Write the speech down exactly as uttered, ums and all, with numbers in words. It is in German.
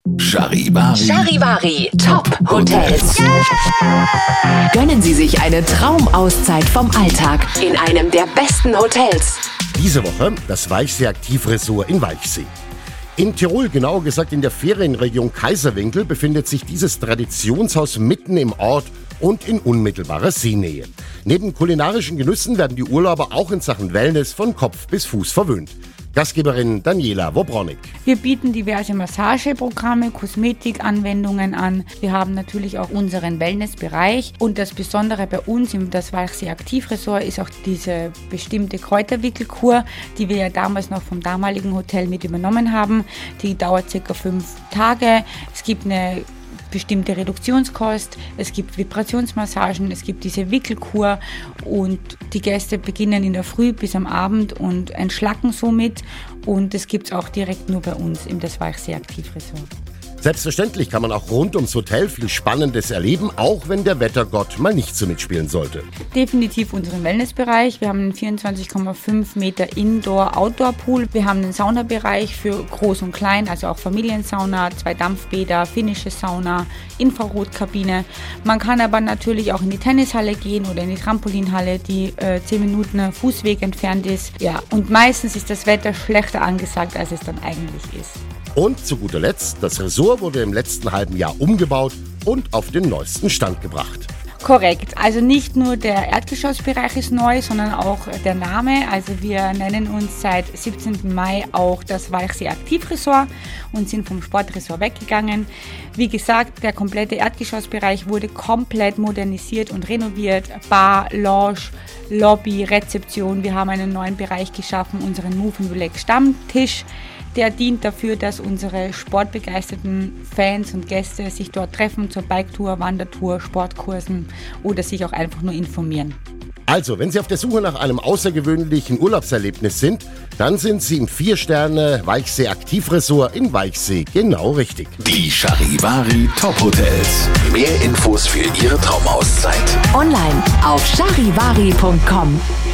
Charivari. Charivari Top Hotels. Yeah! Gönnen Sie sich eine Traumauszeit vom Alltag in einem der besten Hotels. Diese Woche das Weichsee-Aktivresort in Weichsee. In Tirol, genauer gesagt in der Ferienregion Kaiserwinkel, befindet sich dieses Traditionshaus mitten im Ort und in unmittelbarer Seenähe. Neben kulinarischen Genüssen werden die Urlauber auch in Sachen Wellness von Kopf bis Fuß verwöhnt. Gastgeberin Daniela Wobronik. Wir bieten diverse Massageprogramme, Kosmetikanwendungen an. Wir haben natürlich auch unseren Wellnessbereich. Und das Besondere bei uns im das Weichsee Aktivresort ist auch diese bestimmte Kräuterwickelkur, die wir ja damals noch vom damaligen Hotel mit übernommen haben. Die dauert circa fünf Tage. Es gibt eine bestimmte Reduktionskost, es gibt Vibrationsmassagen, es gibt diese Wickelkur und die Gäste beginnen in der Früh bis am Abend und entschlacken somit und das gibt es auch direkt nur bei uns im das Weichsee Aktivresort. Selbstverständlich kann man auch rund ums Hotel viel Spannendes erleben, auch wenn der Wettergott mal nicht so mitspielen sollte. Definitiv unseren Wellnessbereich. Wir haben einen vierundzwanzig Komma fünf Meter Indoor-Outdoor-Pool. Wir haben einen Saunabereich für Groß und Klein, also auch Familiensauna, zwei Dampfbäder, finnische Sauna, Infrarotkabine. Man kann aber natürlich auch in die Tennishalle gehen oder in die Trampolinhalle, die äh, zehn Minuten Fußweg entfernt ist. Ja, und meistens ist das Wetter schlechter angesagt, als es dann eigentlich ist. Und zu guter Letzt, das Resort wurde im letzten halben Jahr umgebaut und auf den neuesten Stand gebracht. Korrekt, also nicht nur der Erdgeschossbereich ist neu, sondern auch der Name. Also wir nennen uns seit siebzehnten Mai auch das Weichsee Aktivresort und sind vom Sportresort weggegangen. Wie gesagt, der komplette Erdgeschossbereich wurde komplett modernisiert und renoviert. Bar, Lounge, Lobby, Rezeption. Wir haben einen neuen Bereich geschaffen, unseren Move and Relax Stammtisch. Der dient dafür, dass unsere sportbegeisterten Fans und Gäste sich dort treffen zur Biketour, Wandertour, Sportkursen oder sich auch einfach nur informieren. Also, wenn Sie auf der Suche nach einem außergewöhnlichen Urlaubserlebnis sind, dann sind Sie im vier Sterne Weichsee Aktivresort in Weichsee genau richtig. Die Charivari Top Hotels. Mehr Infos für Ihre Traumauszeit Online auf charivari punkt com.